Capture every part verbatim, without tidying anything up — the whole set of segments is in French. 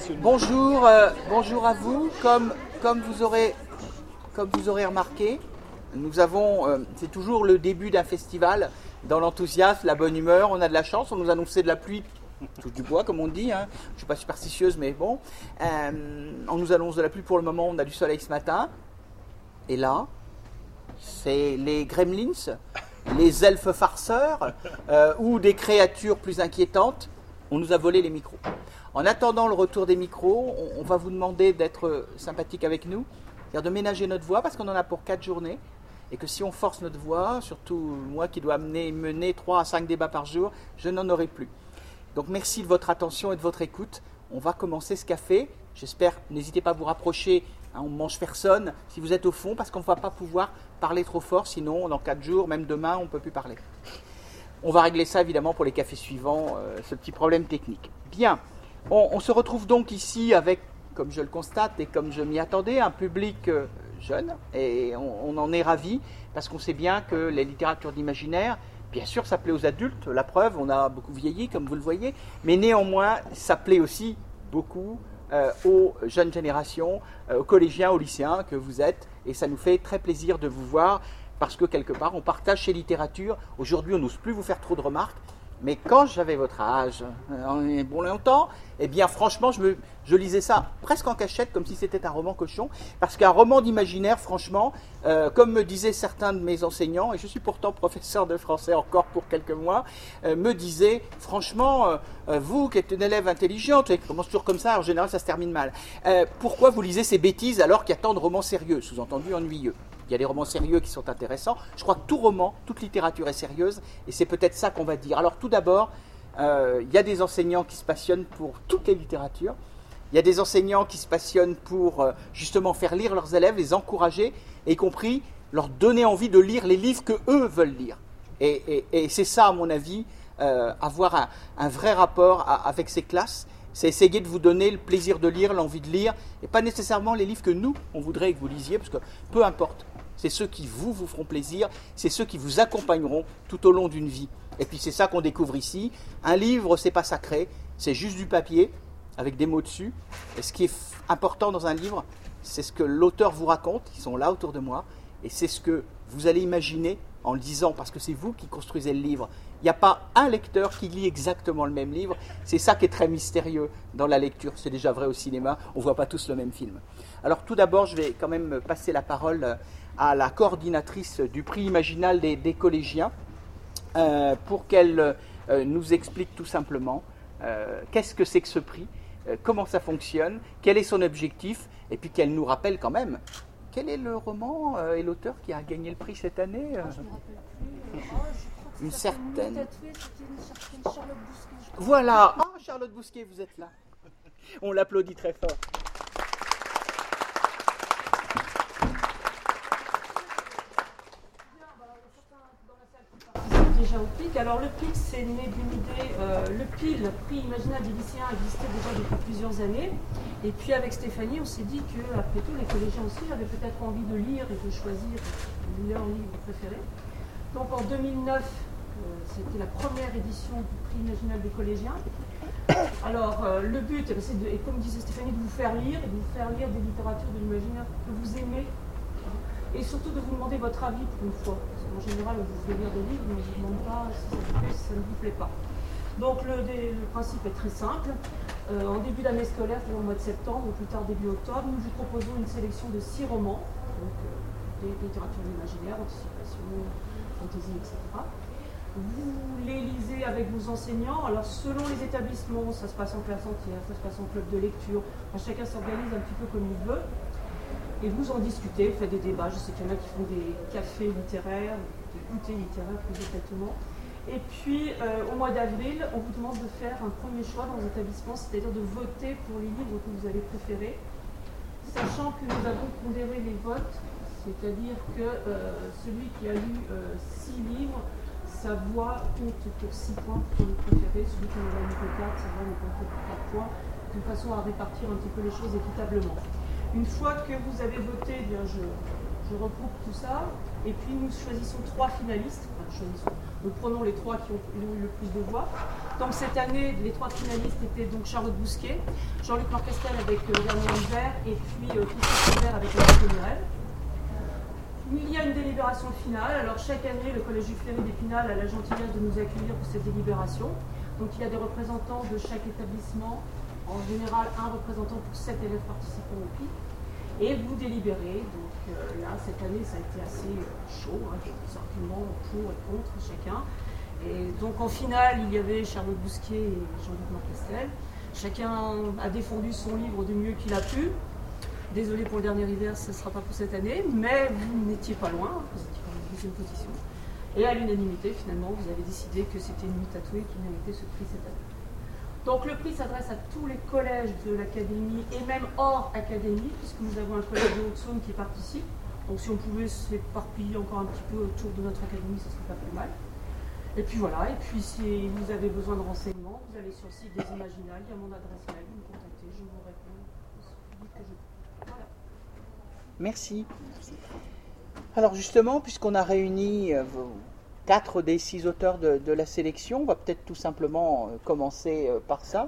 Bonjour, euh, bonjour à vous. Comme, comme, vous aurez, comme vous aurez remarqué, nous avons, euh, c'est toujours le début d'un festival, dans l'enthousiasme, la bonne humeur. On a de la chance, on nous annonçait de la pluie, touche du bois comme on dit, hein. Je ne suis pas superstitieuse mais bon. Euh, on nous annonce de la pluie pour le moment, on a du soleil ce matin. Et là, c'est les gremlins, les elfes farceurs euh, ou des créatures plus inquiétantes. On nous a volé les micros. En attendant le retour des micros, on, on va vous demander d'être sympathique avec nous, c'est-à-dire de ménager notre voix parce qu'on en a pour quatre journées et que si on force notre voix, surtout moi qui dois mener, mener trois à cinq débats par jour, je n'en aurai plus. Donc merci de votre attention et de votre écoute. On va commencer ce café. J'espère, n'hésitez pas à vous rapprocher, hein, on ne mange personne si vous êtes au fond parce qu'on ne va pas pouvoir parler trop fort, sinon dans quatre jours, même demain, on ne peut plus parler. On va régler ça évidemment pour les cafés suivants, euh, ce petit problème technique. Bien, on, on se retrouve donc ici avec, comme je le constate et comme je m'y attendais, un public euh, jeune et on, on en est ravis parce qu'on sait bien que les littératures d'imaginaire, bien sûr ça plaît aux adultes, la preuve, on a beaucoup vieilli comme vous le voyez, mais néanmoins ça plaît aussi beaucoup euh, aux jeunes générations, euh, aux collégiens, aux lycéens que vous êtes et ça nous fait très plaisir de vous voir. Parce que quelque part, on partage ces littératures. Aujourd'hui, on n'ose plus vous faire trop de remarques. Mais quand j'avais votre âge, euh, bon longtemps, eh bien franchement, je, me, je lisais ça presque en cachette, comme si c'était un roman cochon. Parce qu'un roman d'imaginaire, franchement, euh, comme me disaient certains de mes enseignants, et je suis pourtant professeur de français encore pour quelques mois, euh, me disaient, franchement, euh, vous qui êtes une élève intelligente, et qui commence toujours comme ça, en général ça se termine mal, euh, pourquoi vous lisez ces bêtises alors qu'il y a tant de romans sérieux, sous-entendu ennuyeux? Il y a des romans sérieux qui sont intéressants. Je crois que tout roman, toute littérature est sérieuse et c'est peut-être ça qu'on va dire. Alors tout d'abord, euh, il y a des enseignants qui se passionnent pour toutes les littératures. Il y a des enseignants qui se passionnent pour euh, justement faire lire leurs élèves, les encourager, y compris leur donner envie de lire les livres qu'eux veulent lire. Et, et, et c'est ça, à mon avis, euh, avoir un, un vrai rapport à, avec ces classes. C'est essayer de vous donner le plaisir de lire, l'envie de lire, et pas nécessairement les livres que nous, on voudrait que vous lisiez, parce que peu importe. C'est ceux qui vous, vous feront plaisir, c'est ceux qui vous accompagneront tout au long d'une vie. Et puis c'est ça qu'on découvre ici. Un livre, c'est pas sacré, c'est juste du papier, avec des mots dessus. Et ce qui est important dans un livre, c'est ce que l'auteur vous raconte, ils sont là autour de moi, et c'est ce que vous allez imaginer en le lisant, parce que c'est vous qui construisez le livre. Il n'y a pas un lecteur qui lit exactement le même livre. C'est ça qui est très mystérieux dans la lecture. C'est déjà vrai au cinéma, on ne voit pas tous le même film. Alors tout d'abord, je vais quand même passer la parole à la coordinatrice du prix Imaginal des, des collégiens euh, pour qu'elle euh, nous explique tout simplement euh, qu'est-ce que c'est que ce prix, euh, comment ça fonctionne, quel est son objectif, et puis qu'elle nous rappelle quand même quel est le roman euh, et l'auteur qui a gagné le prix cette année euh, ah, je me rappelle plus. Oh, je crois que une certaine... Tatouée, c'était une certaine Charlotte Bousquet. Voilà, ah, Charlotte Bousquet, vous êtes là. On l'applaudit très fort. Déjà au P I C. Alors le P I C, c'est né d'une idée. Euh, le P I L, le prix imaginal des lycéens, existait déjà depuis plusieurs années. Et puis avec Stéphanie, on s'est dit que, après tout, les collégiens aussi avaient peut-être envie de lire et de choisir leur livre préféré. Donc en deux mille neuf, euh, c'était la première édition du prix imaginal des collégiens. Alors euh, le but, c'est, de, et comme disait Stéphanie, de vous faire lire et de vous faire lire des littératures de l'imaginaire que vous aimez. Et surtout de vous demander votre avis pour une fois. Parce qu'en général, on vous fait lire des livres, mais on ne vous demande pas si ça vous plaît, si ça ne vous plaît pas. Donc le, le principe est très simple. Euh, en début d'année scolaire, c'est au mois de septembre, ou plus tard début octobre, nous vous proposons une sélection de six romans, donc euh, des littératures d'imaginaire, anticipation, fantaisie, et cetera. Vous les lisez avec vos enseignants. Alors selon les établissements, ça se passe en classe entière, ça se passe en club de lecture. Enfin, chacun s'organise un petit peu comme il veut. Et vous en discutez, vous faites des débats. Je sais qu'il y en a qui font des cafés littéraires, des goûters littéraires plus exactement. Et puis, euh, au mois d'avril, on vous demande de faire un premier choix dans les établissements, c'est-à-dire de voter pour les livres que vous avez préférés, sachant que nous avons pondéré les votes, c'est-à-dire que euh, celui qui a lu euh, six livres, sa voix compte pour six points pour le préféré, celui qui en a lu que quatre, sa voix ne compte que pour quatre points, de façon à répartir un petit peu les choses équitablement. Une fois que vous avez voté, eh bien je, je regroupe tout ça, et puis nous choisissons trois finalistes, enfin choisissons, nous prenons les trois qui ont eu le plus de voix, Donc cette année, les trois finalistes étaient donc Charlotte Bousquet, Jean-Luc Marcastel avec euh, Dernier Hiver et puis euh, Christophe Hiver avec La Vie de mes rêves. Il y a une délibération finale. Alors chaque année, le Collège du Fleury d'Épinal a la gentillesse de nous accueillir pour cette délibération. Donc il y a des représentants de chaque établissement, en général un représentant pour sept élèves participants au P I. Et vous délibérez. Donc euh, là, cette année, ça a été assez euh, chaud, hein, des arguments pour et contre chacun. Et donc en finale, il y avait Charlotte Bousquet et Jean-Luc Marcastel. Chacun a défendu son livre du mieux qu'il a pu. Désolé pour le Dernier Hiver, ce ne sera pas pour cette année, mais vous n'étiez pas loin, vous étiez quand même en deuxième position. Et à l'unanimité, finalement, vous avez décidé que c'était Nuit tatouée qui méritait ce prix cette année. Donc le prix s'adresse à tous les collèges de l'académie et même hors académie, puisque nous avons un collège de Haute-Saône qui participe. Donc si on pouvait s'éparpiller encore un petit peu autour de notre académie, ce ne serait pas plus mal. Et puis voilà, et puis si vous avez besoin de renseignements, vous allez sur le site des Imaginales, il y a mon adresse mail, vous me contactez, je vous réponds aussi vite que je peux. Voilà. Merci. Alors justement, puisqu'on a réuni euh, quatre des six auteurs de, de la sélection, on va peut-être tout simplement euh, commencer euh, par ça.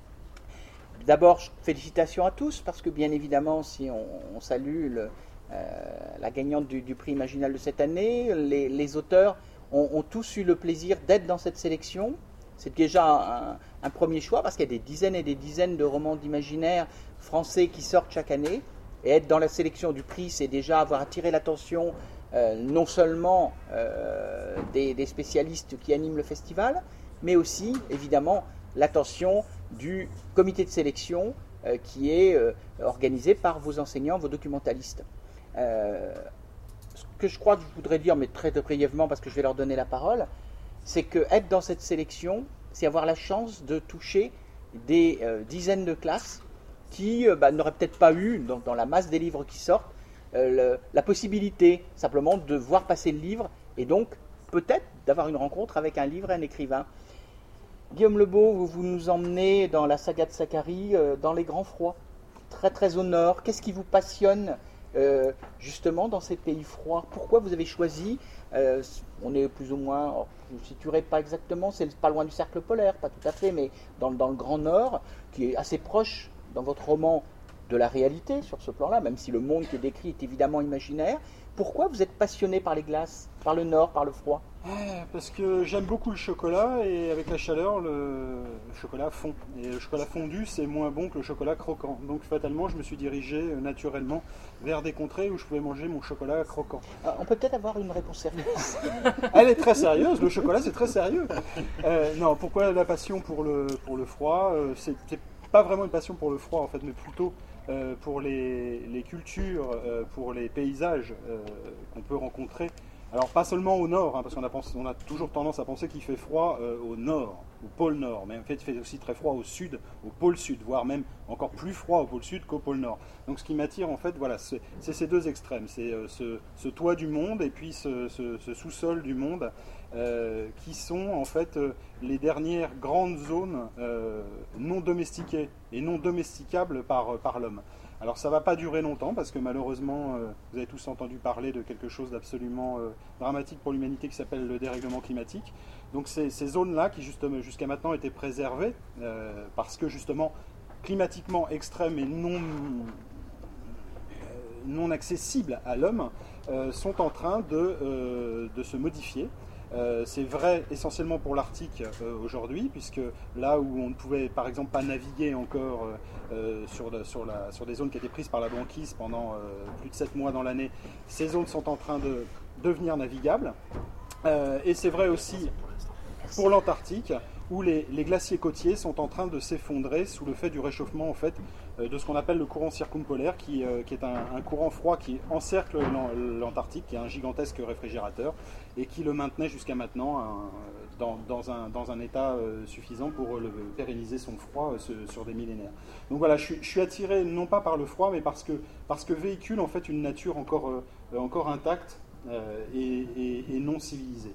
D'abord, félicitations à tous, parce que bien évidemment, si on, on salue le, euh, la gagnante du, du prix Imaginal de cette année, les, les auteurs ont, ont tous eu le plaisir d'être dans cette sélection. C'est déjà un, un premier choix, parce qu'il y a des dizaines et des dizaines de romans d'imaginaire français qui sortent chaque année. Et être dans la sélection du prix, c'est déjà avoir attiré l'attention euh, non seulement euh, des, des spécialistes qui animent le festival, mais aussi, évidemment, l'attention du comité de sélection euh, qui est euh, organisé par vos enseignants, vos documentalistes. Euh, ce que je crois que je voudrais dire, mais très brièvement parce que je vais leur donner la parole, c'est qu'être dans cette sélection, c'est avoir la chance de toucher des euh, dizaines de classes qui euh, bah, n'auraient peut-être pas eu, dans, dans la masse des livres qui sortent, euh, le, la possibilité simplement de voir passer le livre et donc peut-être d'avoir une rencontre avec un livre et un écrivain. Guillaume Lebeau, vous, vous nous emmenez dans la saga de Zacharie, euh, dans les grands froids, très très au nord. Qu'est-ce qui vous passionne euh, justement dans ces pays froids? Pourquoi vous avez choisi, euh, on est plus ou moins, alors, je ne situerai pas exactement, c'est pas loin du cercle polaire, pas tout à fait, mais dans, dans le grand nord, qui est assez proche dans votre roman de la réalité sur ce plan-là, même si le monde qui est décrit est évidemment imaginaire. Pourquoi vous êtes passionné par les glaces, par le nord, par le froid? Parce que j'aime beaucoup le chocolat et avec la chaleur, le, le chocolat fond. Et le chocolat fondu, c'est moins bon que le chocolat croquant. Donc fatalement, je me suis dirigé naturellement vers des contrées où je pouvais manger mon chocolat croquant. Ah, on peut peut-être avoir une réponse sérieuse. Elle est très sérieuse, le chocolat c'est très sérieux. Euh, non, pourquoi la passion pour le, pour le froid? C'est, c'est pas vraiment une passion pour le froid en fait, mais plutôt euh, pour les, les cultures, euh, pour les paysages euh, qu'on peut rencontrer. Alors pas seulement au nord, hein, parce qu'on a, pensé, on a toujours tendance à penser qu'il fait froid euh, au nord, au pôle nord, mais en fait il fait aussi très froid au sud, au pôle sud, voire même encore plus froid au pôle sud qu'au pôle nord. Donc ce qui m'attire en fait, voilà, c'est, c'est ces deux extrêmes, c'est euh, ce, ce toit du monde et puis ce, ce, ce sous-sol du monde, euh, qui sont en fait euh, les dernières grandes zones euh, non domestiquées et non domesticables par, par l'homme. Alors ça ne va pas durer longtemps parce que malheureusement, euh, vous avez tous entendu parler de quelque chose d'absolument euh, dramatique pour l'humanité qui s'appelle le dérèglement climatique. Donc ces, ces zones-là qui justement jusqu'à maintenant étaient préservées euh, parce que justement climatiquement extrêmes et non, euh, non accessibles à l'homme euh, sont en train de, euh, de se modifier. Euh, c'est vrai essentiellement pour l'Arctique euh, aujourd'hui, puisque là où on ne pouvait par exemple pas naviguer encore euh, sur, la, sur, la, sur des zones qui étaient prises par la banquise pendant euh, plus de sept mois dans l'année, ces zones sont en train de devenir navigables. Euh, et c'est vrai aussi pour l'Antarctique, où les, les glaciers côtiers sont en train de s'effondrer sous le fait du réchauffement en fait, euh, de ce qu'on appelle le courant circumpolaire, qui, euh, qui est un, un courant froid qui encercle l'Antarctique, qui est un gigantesque réfrigérateur, et qui le maintenait jusqu'à maintenant un, dans, dans, un, dans un état euh, suffisant pour le, pérenniser son froid euh, ce, sur des millénaires. Donc voilà, je, je suis attiré non pas par le froid, mais parce que, parce que véhicule en fait une nature encore, euh, encore intacte euh, et, et, et non civilisée.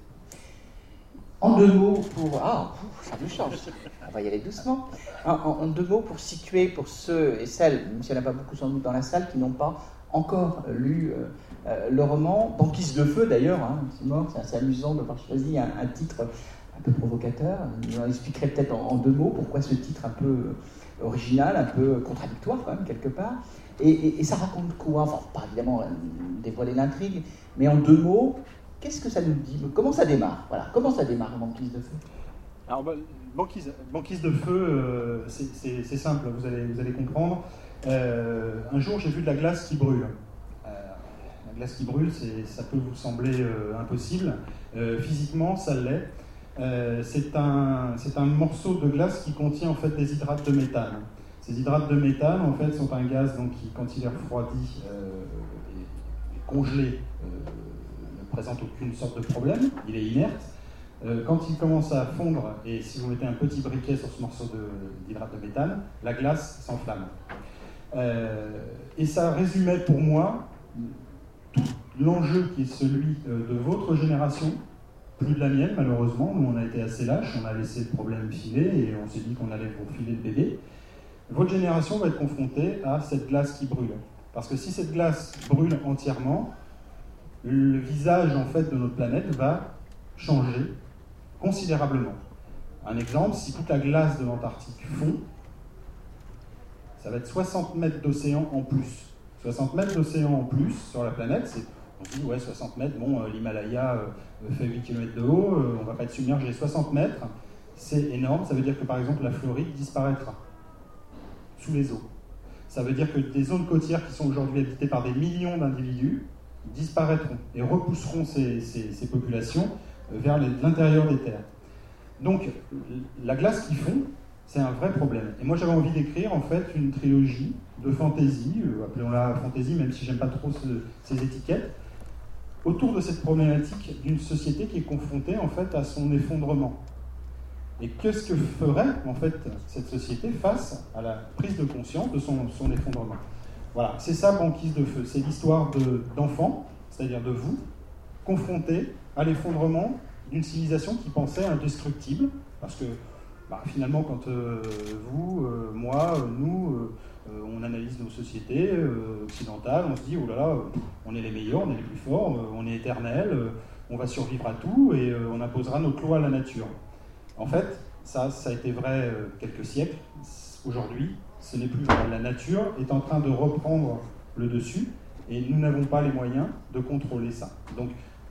En deux mots pour... Ah, ça nous change. On va y aller doucement. En, en, en deux mots pour situer, pour ceux et celles, même s'il n'y en a pas beaucoup sans doute dans la salle, qui n'ont pas encore lu euh, euh, le roman, Banquise de feu d'ailleurs, hein, c'est mort, c'est assez amusant d'avoir choisi un, un titre un peu provocateur. Vous en expliquerez peut-être en, en deux mots pourquoi ce titre un peu original, un peu contradictoire quand même quelque part. Et, et, et ça raconte quoi? Enfin, pas évidemment dévoiler l'intrigue, mais en deux mots, qu'est-ce que ça nous dit? Comment ça démarre? Voilà, comment ça démarre, Banquise de feu? Alors, bah, banquise, banquise de feu, euh, c'est simple, vous allez, vous allez comprendre. Euh, un jour, j'ai vu de la glace qui brûle. Euh, la glace qui brûle, ça peut vous sembler euh, impossible. Euh, physiquement, ça l'est. Euh, c'est un, un morceau de glace qui contient en fait des hydrates de méthane. Ces hydrates de méthane, en fait, sont un gaz donc, qui, quand il est refroidi euh, et, et congelé, euh, ne présente aucune sorte de problème, il est inerte. Euh, quand il commence à fondre, et si vous mettez un petit briquet sur ce morceau d'hydrate de, de méthane, la glace s'enflamme. Euh, et ça résumait pour moi tout l'enjeu qui est celui de votre génération, plus de la mienne malheureusement. Nous on a été assez lâches, on a laissé le problème filer et on s'est dit qu'on allait vous filer le bébé. Votre génération va être confrontée à cette glace qui brûle. Parce que si cette glace brûle entièrement, le visage en fait de notre planète va changer considérablement. Un exemple, si toute la glace de l'Antarctique fond, ça va être soixante mètres d'océan en plus. soixante mètres d'océan en plus sur la planète, on se dit, ouais, soixante mètres, bon, euh, l'Himalaya euh, fait huit kilomètres de haut, euh, on ne va pas être submergé. soixante mètres, c'est énorme, ça veut dire que par exemple la Floride disparaîtra sous les eaux. Ça veut dire que des zones côtières qui sont aujourd'hui habitées par des millions d'individus disparaîtront et repousseront ces, ces, ces populations vers l'intérieur des terres. Donc, la glace qui fond, c'est un vrai problème. Et moi, j'avais envie d'écrire, en fait, une trilogie de fantaisie, euh, appelons-la fantaisie, même si j'aime pas trop ce, ces étiquettes, autour de cette problématique d'une société qui est confrontée, en fait, à son effondrement. Et qu'est-ce que ferait, en fait, cette société face à la prise de conscience de son, son effondrement? Voilà, c'est ça, Banquise de feu. C'est l'histoire d'enfants, c'est-à-dire de vous, confrontés à l'effondrement d'une civilisation qui pensait indestructible, parce que bah, finalement, quand euh, vous, euh, moi, euh, nous, euh, on analyse nos sociétés euh, occidentales, on se dit, oh là là, on est les meilleurs, on est les plus forts, euh, on est éternel, euh, on va survivre à tout et euh, on imposera notre loi à la nature. En fait, ça, ça a été vrai euh, quelques siècles. Aujourd'hui, ce n'est plus vrai. La nature est en train de reprendre le dessus et nous n'avons pas les moyens de contrôler ça. Donc,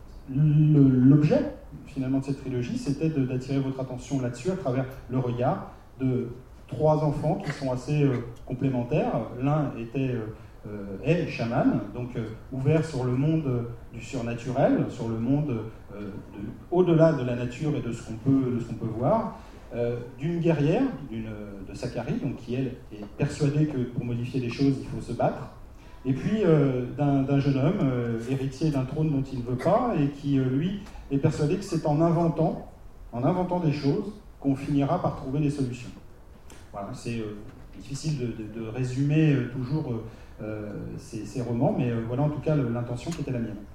l'objet, finalement, de cette trilogie, c'était d'attirer votre attention là-dessus à travers le regard de trois enfants qui sont assez euh, complémentaires. L'un était euh, est chaman, donc euh, ouvert sur le monde euh, du surnaturel, sur le monde euh, au-delà de la nature et de ce qu'on peut, de ce qu'on peut voir, euh, d'une guerrière, d'une, de Sakari, donc qui elle est persuadée que pour modifier les choses, il faut se battre. Et puis euh, d'un jeune homme, euh, héritier d'un trône dont il ne veut pas, et qui, euh, lui, est persuadé que c'est en inventant, en inventant des choses qu'on finira par trouver des solutions. Voilà, c'est euh, difficile de, de, de résumer euh, toujours euh, ces, ces romans, mais euh, voilà en tout cas l'intention qui était la mienne.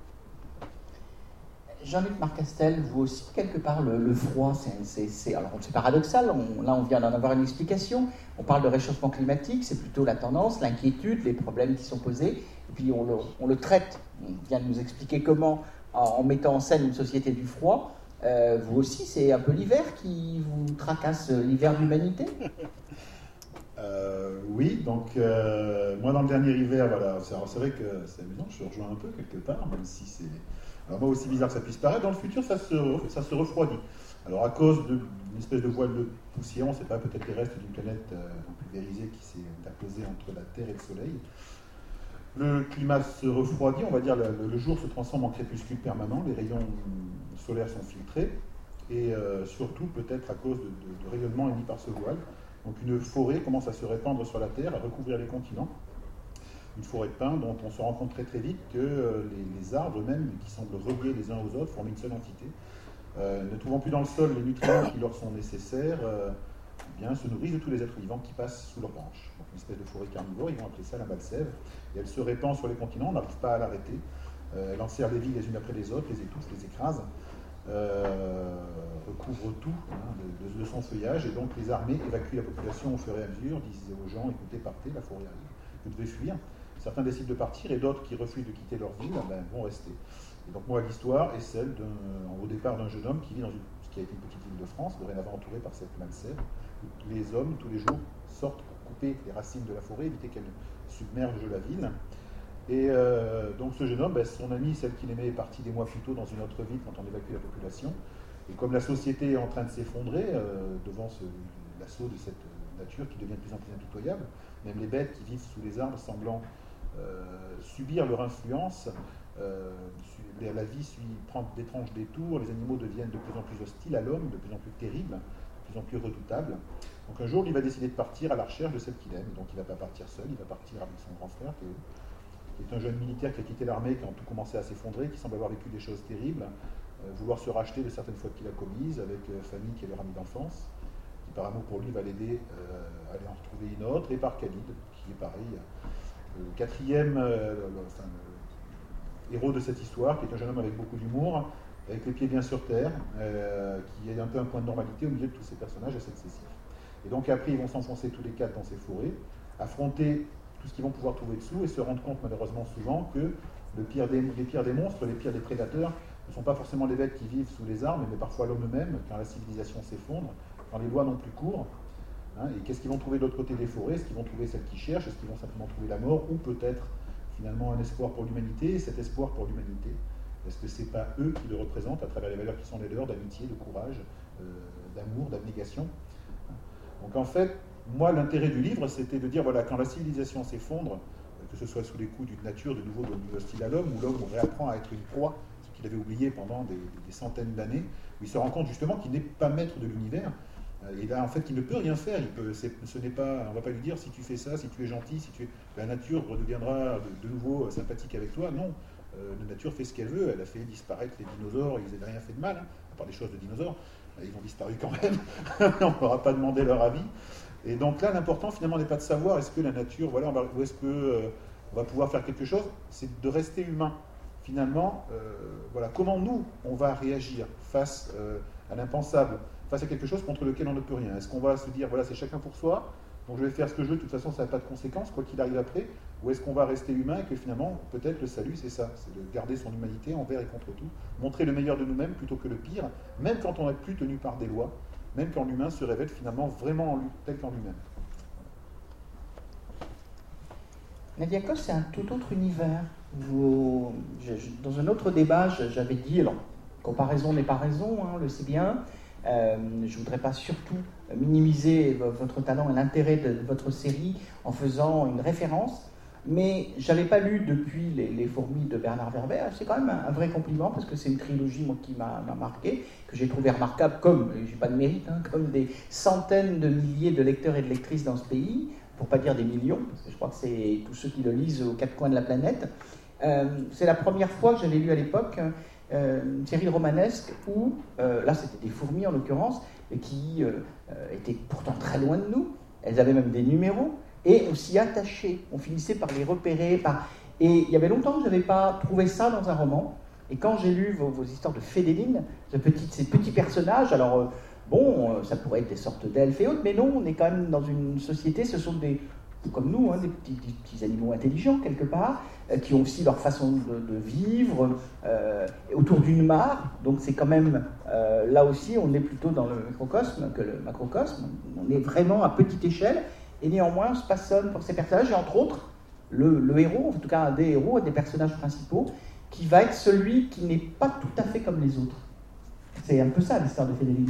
Jean-Luc Marcastel, vous aussi, quelque part, le, le froid, c'est paradoxal. On, là, on vient d'en avoir une explication. On parle de réchauffement climatique, c'est plutôt la tendance, l'inquiétude, les problèmes qui sont posés. Et puis, on le, on le traite. On vient de nous expliquer comment, en, en mettant en scène une société du froid. Euh, vous aussi, c'est un peu l'hiver qui vous tracasse, l'hiver de l'humanité. Euh, oui, donc euh, moi dans le dernier hiver, voilà, c'est vrai que c'est amusant, je rejoins un peu quelque part, même si c'est... Alors moi, aussi bizarre que ça puisse paraître, dans le futur, ça se, ça se refroidit. Alors à cause d'une espèce de voile de poussière, on ne sait pas, peut-être les restes d'une planète euh, pulvérisée qui s'est interposée entre la Terre et le Soleil. Le climat se refroidit, on va dire, le, le jour se transforme en crépuscule permanent, les rayons solaires sont filtrés, et euh, surtout peut-être à cause de, de, de rayonnements émis par ce voile. Donc une forêt commence à se répandre sur la Terre, à recouvrir les continents. Une forêt de pins dont on se rend compte très très vite que euh, les, les arbres eux-mêmes, qui semblent reliés les uns aux autres, forment une seule entité. Euh, ne trouvant plus dans le sol les nutriments qui leur sont nécessaires, euh, eh bien, se nourrissent de tous les êtres vivants qui passent sous leurs branches. Donc une espèce de forêt carnivore, ils vont appeler ça la Malsève. Et elle se répand sur les continents, on n'arrive pas à l'arrêter. Euh, elle enserre les villes les unes après les autres, les étouffe, les écrase, euh, recouvre tout hein, de, de, de son feuillage. Et donc les armées évacuent la population au fur et à mesure, disent aux gens, écoutez, partez, la forêt arrive, vous devez fuir. Certains décident de partir et d'autres qui refusent de quitter leur ville ben, vont rester. Et donc moi, l'histoire est celle au départ d'un jeune homme qui vit dans une qui a été une petite île de France, dorénavant entourée par cette Malsève, où les hommes, tous les jours, sortent pour couper les racines de la forêt, éviter qu'elle submerge la ville. Et euh, donc ce jeune homme, ben, son amie, celle qu'il aimait, est partie des mois plus tôt dans une autre ville quand on évacue la population. Et comme la société est en train de s'effondrer euh, devant ce, l'assaut de cette nature qui devient de plus en plus impitoyable, même les bêtes qui vivent sous les arbres semblant euh, subir leur influence, euh, la vie suit, prend d'étranges détours, les animaux deviennent de plus en plus hostiles à l'homme, de plus en plus terribles, de plus en plus redoutables. Donc un jour, il va décider de partir à la recherche de celle qu'il aime. Donc il ne va pas partir seul, il va partir avec son grand frère, Théo, qui est un jeune militaire qui a quitté l'armée quand tout commençait à s'effondrer, qui semble avoir vécu des choses terribles, euh, vouloir se racheter de certaines fautes qu'il a commises, avec euh, famille qui est leur ami d'enfance, qui par amour pour lui va l'aider euh, à aller en retrouver une autre, et par Khalid, qui est pareil, euh, le quatrième euh, le, le, enfin, le héros de cette histoire, qui est un jeune homme avec beaucoup d'humour, avec les pieds bien sur terre, euh, qui est un peu un point de normalité au milieu de tous ces personnages assez excessifs. Et donc après, ils vont s'enfoncer tous les quatre dans ces forêts, affronter tout ce qu'ils vont pouvoir trouver dessous et se rendre compte malheureusement souvent que le pire des, les pires des monstres, les pires des prédateurs, ne sont pas forcément les bêtes qui vivent sous les arbres, mais parfois l'homme même, quand la civilisation s'effondre, quand les lois n'ont plus cours. Hein, et qu'est-ce qu'ils vont trouver de l'autre côté des forêts? Est-ce qu'ils vont trouver celle qu'ils cherchent? Est-ce qu'ils vont simplement trouver la mort? Ou peut-être finalement un espoir pour l'humanité? Et cet espoir pour l'humanité, est-ce que ce n'est pas eux qui le représentent à travers les valeurs qui sont les leurs d'amitié, de courage, euh, d'amour, d'abnégation? Donc en fait, moi, l'intérêt du livre, c'était de dire, voilà, quand la civilisation s'effondre, que ce soit sous les coups d'une nature de nouveau hostile à l'homme, où l'homme réapprend à être une proie, ce qu'il avait oublié pendant des, des centaines d'années, où il se rend compte justement qu'il n'est pas maître de l'univers, et là, en fait, il ne peut rien faire. Il peut, c'est, ce n'est pas, on ne va pas lui dire, si tu fais ça, si tu es gentil, si tu es, la nature redeviendra de, de nouveau sympathique avec toi. Non, euh, la nature fait ce qu'elle veut. Elle a fait disparaître les dinosaures, ils n'avaient rien fait de mal, hein, à part des choses de dinosaures. Ils ont disparu quand même, on ne leur a pas demandé leur avis. Et donc là, l'important finalement n'est pas de savoir est-ce que la nature, voilà, on va, où est-ce qu'on euh, va pouvoir faire quelque chose, c'est de rester humain. Finalement, euh, voilà, comment nous, on va réagir face euh, à l'impensable, face à quelque chose contre lequel on ne peut rien. Est-ce qu'on va se dire, voilà, c'est chacun pour soi, donc je vais faire ce que je veux, de toute façon, ça n'a pas de conséquences, quoi qu'il arrive après, ou est-ce qu'on va rester humain et que finalement, peut-être le salut, c'est ça, c'est de garder son humanité envers et contre tout, montrer le meilleur de nous-mêmes plutôt que le pire, même quand on n'est plus tenu par des lois, même quand l'humain se révèle finalement vraiment en lui, tel qu'en lui-même. Nadia Coste, c'est un tout autre univers. Vous, je, je, dans un autre débat, j'avais dit, alors, comparaison n'est pas raison, hein, on le sait bien. Euh, je ne voudrais pas surtout minimiser votre talent et l'intérêt de votre série en faisant une référence, mais je n'avais pas lu depuis les, les Fourmis de Bernard Werber. C'est quand même un, un vrai compliment parce que c'est une trilogie moi, qui m'a, m'a marqué, que j'ai trouvé remarquable, comme, je n'ai pas de mérite, hein, comme des centaines de milliers de lecteurs et de lectrices dans ce pays, pour ne pas dire des millions, parce que je crois que c'est tous ceux qui le lisent aux quatre coins de la planète. Euh, c'est la première fois que j'avais lu à l'époque euh, une série romanesque où, euh, là c'était des fourmis en l'occurrence, qui euh, étaient pourtant très loin de nous, elles avaient même des numéros, et aussi attachées, on finissait par les repérer, par... et il y avait longtemps que je n'avais pas trouvé ça dans un roman, et quand j'ai lu vos, vos histoires de Fédéline, ce petit, ces petits personnages, alors euh, bon, euh, ça pourrait être des sortes d'elfes et autres, mais non, on est quand même dans une société, ce sont des... comme nous, hein, des, petits, des petits animaux intelligents quelque part, euh, qui ont aussi leur façon de, de vivre euh, autour d'une mare. Donc c'est quand même, euh, là aussi, on est plutôt dans le microcosme que le macrocosme. On est vraiment à petite échelle, et néanmoins, on se passionne pour ces personnages, et entre autres, le, le héros, en tout cas un des héros, un des personnages principaux, qui va être celui qui n'est pas tout à fait comme les autres. C'est un peu ça l'histoire de Fédéline.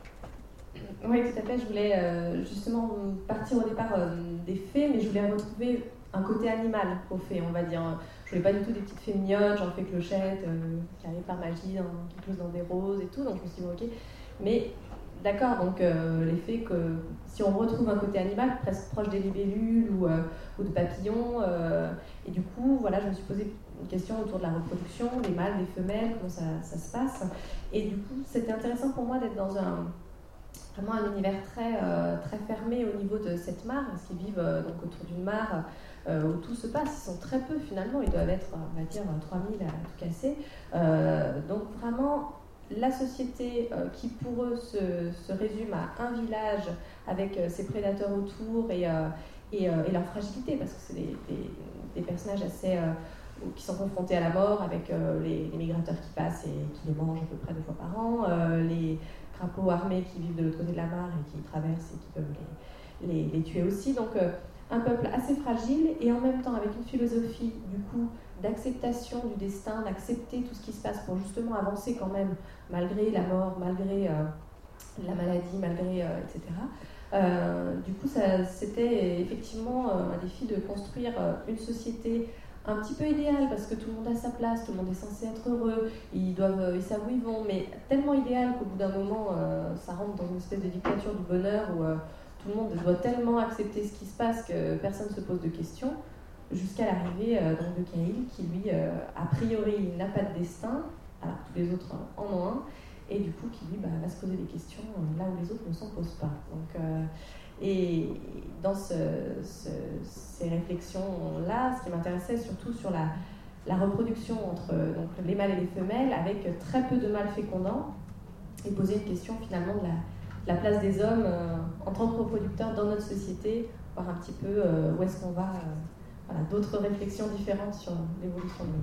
Oui, tout à fait. Je voulais euh, justement partir au départ euh, des fées, mais je voulais retrouver un côté animal aux fées, on va dire. Je voulais pas du tout des petites fées mignonnes, genre fées clochettes, euh, qui arrivent par magie, dans, qui poussent dans des roses et tout. Donc je me suis dit, ok. Mais d'accord, donc euh, les fées, que, si on retrouve un côté animal, presque proche des libellules ou, euh, ou de papillons, euh, et du coup, voilà, je me suis posé une question autour de la reproduction, des mâles, des femelles, comment ça, ça se passe. Et du coup, c'était intéressant pour moi d'être dans un... vraiment un univers très, euh, très fermé au niveau de cette mare, parce qu'ils vivent euh, donc autour d'une mare euh, où tout se passe. Ils sont très peu finalement, ils doivent être, on va dire, trois mille à tout casser. Euh, donc vraiment, la société euh, qui pour eux se, se résume à un village avec euh, ses prédateurs autour et, euh, et, euh, et leur fragilité, parce que c'est des, des, des personnages assez... Euh, qui sont confrontés à la mort avec euh, les, les migrateurs qui passent et qui les mangent à peu près deux fois par an, euh, les crapauds armés qui vivent de l'autre côté de la mare et qui traversent et qui peuvent les, les, les tuer aussi. Donc euh, un peuple assez fragile et en même temps avec une philosophie du coup d'acceptation du destin, d'accepter tout ce qui se passe pour justement avancer quand même malgré la mort, malgré euh, la maladie, malgré euh, et cetera. Euh, du coup, ça, c'était effectivement euh, un défi de construire euh, une société un petit peu idéale parce que tout le monde a sa place, tout le monde est censé être heureux, ils doivent, ils savent où ils vont, mais tellement idéal qu'au bout d'un moment, euh, ça rentre dans une espèce de dictature du bonheur où euh, tout le monde doit tellement accepter ce qui se passe que personne ne se pose de questions, jusqu'à l'arrivée euh, donc de Cahill qui lui, euh, a priori, n'a pas de destin, alors que tous les autres en ont un, et du coup qui lui bah, va se poser des questions là où les autres ne s'en posent pas. Donc, euh, et dans ce, ce, ces réflexions-là, ce qui m'intéressait surtout sur la, la reproduction entre donc, les mâles et les femelles, avec très peu de mâles fécondants, et poser une question finalement de la, la place des hommes euh, en tant que reproducteurs dans notre société, voir un petit peu euh, où est-ce qu'on va, euh, voilà, d'autres réflexions différentes sur l'évolution de l'homme.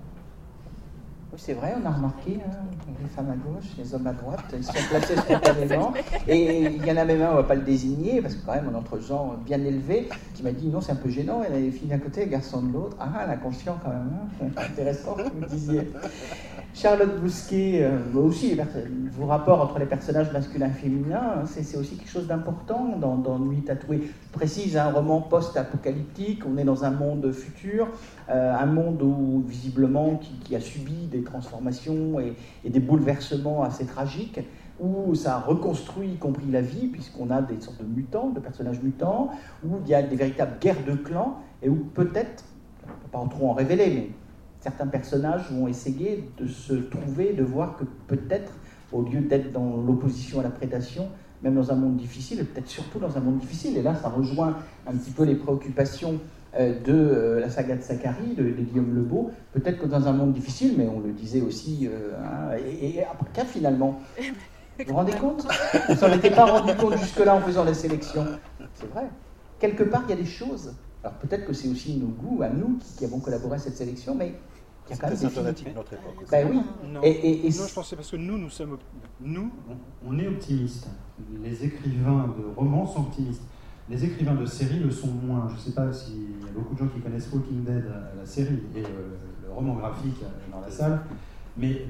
Oui, c'est vrai, on a remarqué, hein, les femmes à gauche, les hommes à droite, ils sont placés spontanément. Et il y en a même un, on ne va pas le désigner, parce que quand même, on est entre gens bien élevés, qui m'a dit non, c'est un peu gênant, elle a les filles d'un côté, les garçons de l'autre. Ah, l'inconscient quand même, hein, c'est intéressant, vous me disiez. Charlotte Bousquet, euh, aussi, vos rapports entre les personnages masculins et féminins, c'est, c'est aussi quelque chose d'important dans, dans Nuit tatouée. Je précise, un roman post-apocalyptique, on est dans un monde futur, euh, un monde où, visiblement, qui, qui a subi des transformations et, et des bouleversements assez tragiques, où ça reconstruit, y compris la vie, puisqu'on a des sortes de mutants, de personnages mutants, où il y a des véritables guerres de clans, et où peut-être, on ne peut pas en trop en révéler, mais certains personnages vont essayer de se trouver, de voir que peut-être, au lieu d'être dans l'opposition à la prédation, même dans un monde difficile, et peut-être surtout dans un monde difficile, et là ça rejoint un petit peu les préoccupations euh, de euh, la saga de Zacharie, de, de Guillaume Lebeau, peut-être que dans un monde difficile, mais on le disait aussi, euh, hein, et, et après qu'à finalement, vous vous rendez compte? On ne s'en était pas rendu compte jusque-là en faisant la sélection. C'est vrai. Quelque part, il y a des choses. Alors peut-être que c'est aussi nos goûts, à nous, qui, qui avons collaboré à cette sélection, mais il y a quand même des symptomatique de notre époque. Ben oui. Non, et, et, et non, je pensais parce que nous, nous sommes, nous, on, on est optimistes. Les écrivains de romans sont optimistes. Les écrivains de séries le sont moins. Je ne sais pas s'il y a beaucoup de gens qui connaissent Walking Dead, la série, et euh, le roman graphique dans la salle, mais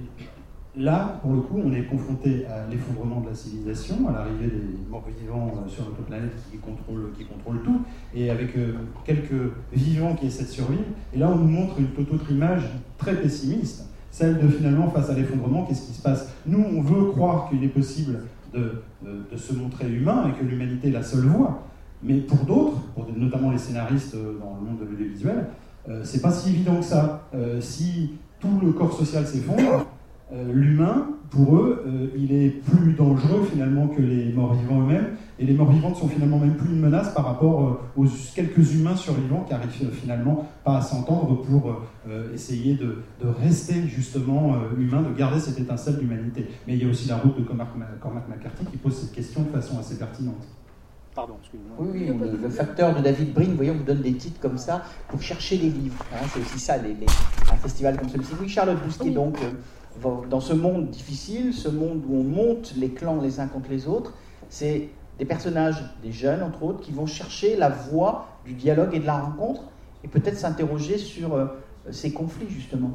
là, pour le coup, on est confronté à l'effondrement de la civilisation, à l'arrivée des morts-vivants sur notre planète qui contrôlent, qui contrôlent tout, et avec euh, quelques vivants qui essaient de survivre. Et là, on nous montre une toute autre image très pessimiste, celle de finalement, face à l'effondrement, qu'est-ce qui se passe? Nous, on veut croire qu'il est possible de, de, de se montrer humain et que l'humanité est la seule voie. Mais pour d'autres, pour notamment les scénaristes dans le monde de l'audiovisuel, euh, c'est pas si évident que ça. Euh, si tout le corps social s'effondre, Euh, l'humain, pour eux, euh, il est plus dangereux finalement que les morts-vivants eux-mêmes, et les morts-vivants ne sont finalement même plus une menace par rapport euh, aux quelques humains survivants qui arrivent euh, finalement pas à s'entendre pour euh, essayer de, de rester justement euh, humain, de garder cette étincelle d'humanité. Mais il y a aussi la route de Cormac, Cormac McCarthy qui pose cette question de façon assez pertinente. Pardon, excusez-moi. Oui, oui, le, le facteur de David Brin, vous voyez, on vous donne des titres comme ça pour chercher les livres. Hein, c'est aussi ça, les, les, un festival comme celui-ci. Oui, Charlotte Bousquet, donc, euh, dans ce monde difficile, ce monde où on monte les clans les uns contre les autres, c'est des personnages, des jeunes entre autres, qui vont chercher la voie du dialogue et de la rencontre, et peut-être s'interroger sur euh, ces conflits, justement.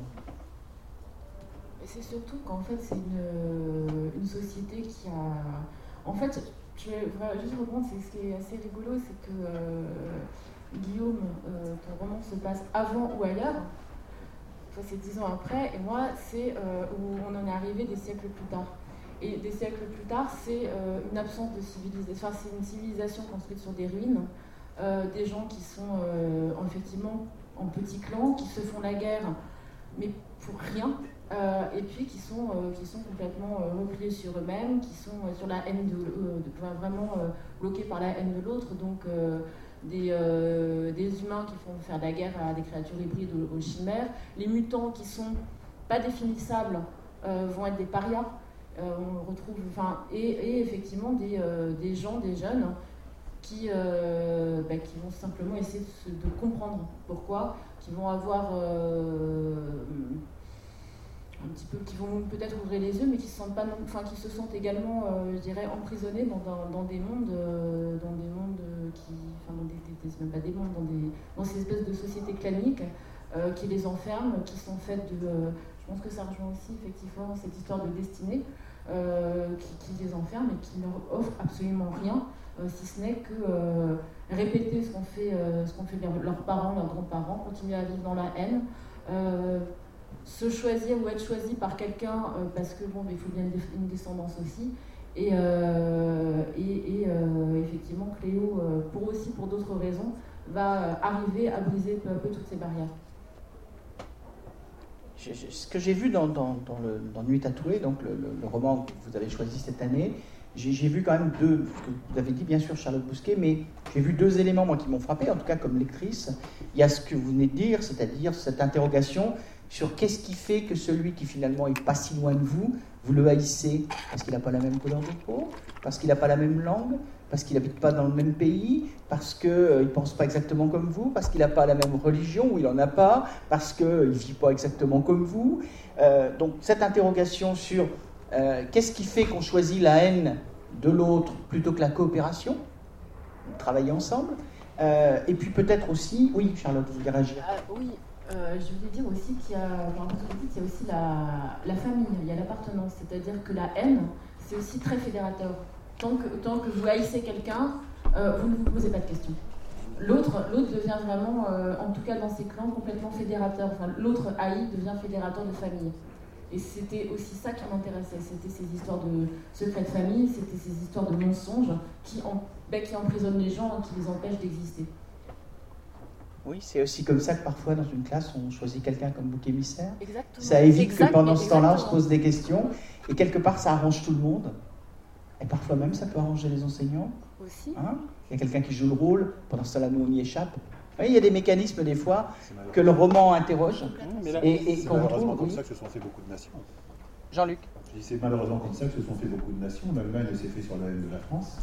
Et c'est surtout qu'en fait, c'est une, une société qui a... En fait, je vais juste reprendre, c'est, ce qui est assez rigolo, c'est que euh, Guillaume, euh, ton roman se passe avant ou ailleurs. Toi, c'est dix ans après, et moi, c'est euh, où on en est arrivé des siècles plus tard. Et des siècles plus tard, c'est euh, une absence de civilisation. Enfin, c'est une civilisation construite sur des ruines, euh, des gens qui sont euh, effectivement en petits clans, qui se font la guerre, mais pour rien, euh, et puis qui sont, euh, qui sont complètement euh, repliés sur eux-mêmes, qui sont euh, sur la haine de, euh, de enfin, vraiment euh, bloqués par la haine de l'autre. Donc, euh, Des, euh, des humains qui font faire la guerre à des créatures hybrides aux, aux chimères. Les mutants qui sont pas définissables euh, vont être des parias. Euh, on retrouve, enfin, et, et effectivement des, euh, des gens, des jeunes qui, euh, bah, qui vont simplement essayer de, se, de comprendre pourquoi, qui vont avoir, euh, un petit peu, qui vont peut-être ouvrir les yeux, mais qui se sentent pas, non, enfin qui se sentent également, euh, je dirais, emprisonnés dans, dans, dans des mondes, euh, dans des mondes qui, enfin dans des, des, des, même pas des mondes, dans des, dans ces espèces de sociétés claniques euh, qui les enferment, qui sont faites de, euh, je pense que ça rejoint aussi effectivement cette histoire de destinée, euh, qui, qui les enferme et qui leur offre absolument rien, euh, si ce n'est que euh, répéter ce qu'ont fait, euh, ce qu'ont fait leurs parents, leurs grands-parents, continuer à vivre dans la haine. Euh, se choisir ou être choisi par quelqu'un euh, parce que bon, il faut bien une descendance aussi et, euh, et, et euh, effectivement Cléo euh, pour aussi pour d'autres raisons va arriver à briser peu à peu toutes ces barrières. Je, je, ce que j'ai vu dans, dans, dans, le, dans Nuit tatouée, donc le, le, le roman que vous avez choisi cette année, j'ai, j'ai vu quand même deux, ce que vous avez dit bien sûr Charlotte Bousquet, mais j'ai vu deux éléments moi qui m'ont frappé, en tout cas comme lectrice. Il y a ce que vous venez de dire, c'est-à-dire cette interrogation sur qu'est-ce qui fait que celui qui finalement est pas si loin de vous, vous le haïssez parce qu'il n'a pas la même couleur de peau, parce qu'il n'a pas la même langue, parce qu'il n'habite pas dans le même pays, parce qu'il euh, ne pense pas exactement comme vous, parce qu'il n'a pas la même religion ou il n'en a pas, parce qu'il ne vit pas exactement comme vous. Euh, donc cette interrogation sur euh, qu'est-ce qui fait qu'on choisit la haine de l'autre plutôt que la coopération, travailler ensemble, euh, et puis peut-être aussi, oui Charlotte, vous voulez réagir? euh, Oui. Euh, je voulais dire aussi qu'il y a, enfin, qu'il y a aussi la, la famille, il y a l'appartenance, c'est-à-dire que la haine, c'est aussi très fédérateur. Tant que, tant que vous haïssez quelqu'un, euh, vous ne vous posez pas de questions. L'autre, l'autre devient vraiment, euh, en tout cas dans ces clans, complètement fédérateur. Enfin, l'autre haï devient fédérateur de famille. Et c'était aussi ça qui m'intéressait, c'était ces histoires de secrets de famille, c'était ces histoires de mensonges qui, en, ben, qui emprisonnent les gens et qui les empêchent d'exister. Oui, c'est aussi comme ça que parfois dans une classe on choisit quelqu'un comme bouc émissaire. Exactement. Ça évite exact, que pendant ce exactement. temps-là on se pose des questions et quelque part ça arrange tout le monde. Et parfois même ça peut arranger les enseignants. Aussi. Hein, il y a quelqu'un qui joue le rôle, pendant ce temps-là nous on y échappe. Vous voyez, il y a des mécanismes des fois que le roman interroge. Mais là, et, et c'est qu'on malheureusement retrouve, comme oui. ça que se sont fait beaucoup de nations. Jean-Luc. Je dis c'est malheureusement comme ça que se sont fait beaucoup de nations. L'Allemagne s'est fait sur la haine de la France.